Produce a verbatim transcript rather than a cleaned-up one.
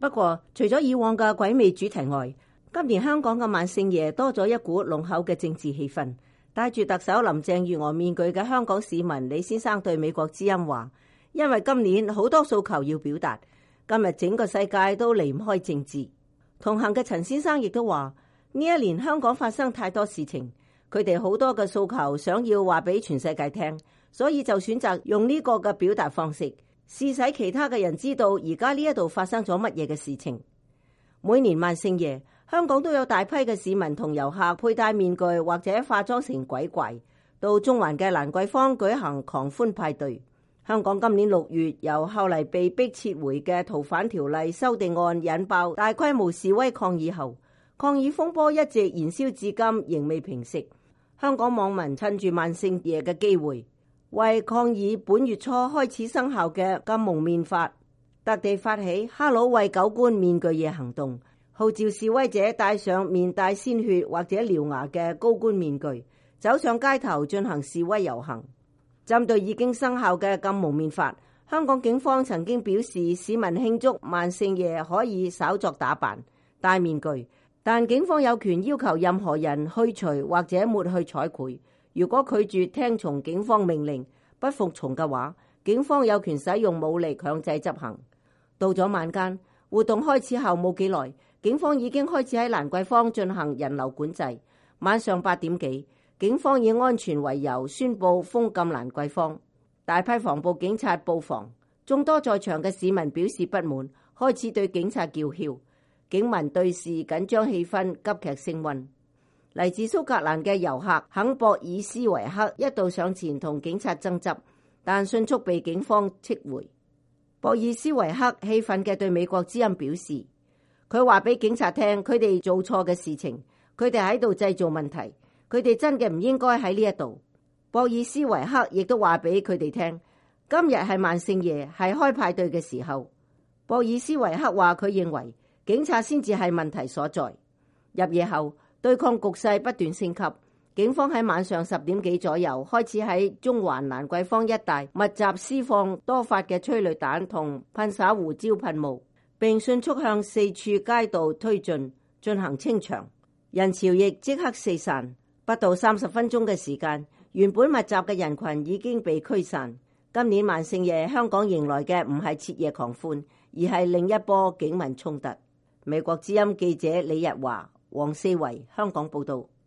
不過，除咗以往嘅鬼魅主題外，今年香港嘅萬聖夜多咗一股濃厚嘅政治氣氛。戴住特首林鄭月娥面具嘅香港市民李先生對美國之音話，因為今年好多訴求要表達，今日整個世界都離唔開政治。同行嘅陳先生亦都話，呢一年香港發生太多事情，佢哋好多嘅訴求想要話俾全世界聽，所以就選擇用呢個嘅表達方式，試使其他嘅人知道而家呢一度發生咗乜嘢嘅事情。每年萬聖夜，香港都有大批嘅市民同遊客佩戴面具或者化妝成鬼怪，到中環嘅蘭桂坊舉行狂歡派對。香港今年六月由後嚟被逼撤回嘅逃犯條例修訂案引爆大規模示威抗議後，抗議風波一直燃燒至今，仍未平息。香港網民趁住萬聖夜嘅機會，為抗議本月初開始生效嘅禁蒙面法，特地發起哈囉喂狗官面具夜行動，號召示威者戴上面帶鮮血或者獠牙嘅高官面具，走上街頭進行示威遊行。針對已經生效嘅禁蒙面法，香港警方曾經表示，市民慶祝萬聖夜可以稍作打扮、戴面具，但警方有權要求任何人去除或者抹去彩繪。如果拒絕聽從警方命令，不服從嘅話，警方有權使用武力強制執行。到咗晚間，活動開始後冇幾耐，警方已經開始喺蘭桂坊進行人流管制。晚上八點幾，警方以安全為由宣布封禁蘭桂坊，大批防暴警察布防，眾多在場嘅市民表示不滿，開始對警察叫囂，警民對峙緊張氣氛急劇升溫。嚟自蘇格蘭嘅遊客肯博爾斯維克一度上前同警察爭執，但迅速被警方撤回。博爾斯維克氣憤嘅對美國之音表示，佢話俾警察聽佢哋做錯嘅事情，佢哋喺度製造問題，佢哋真嘅唔應該喺呢一度。博爾斯維克亦都話俾佢哋聽，今日係萬聖夜，係開派對嘅時候。博爾斯維克話佢認為警察先至係問題所在。入夜後，對抗局勢不斷升級，警方喺晚上十點幾左右開始喺中環蘭桂坊一帶密集施放多發嘅催淚彈同噴灑胡椒噴霧，並迅速向四處街道推進進行清場，人潮亦即刻四散。不到三十分鐘嘅時間，原本密集嘅人群已經被驅散。今年萬聖夜，香港迎來嘅唔係徹夜狂歡，而係另一波警民衝突。美國之音記者李日華、黃四維香港報道。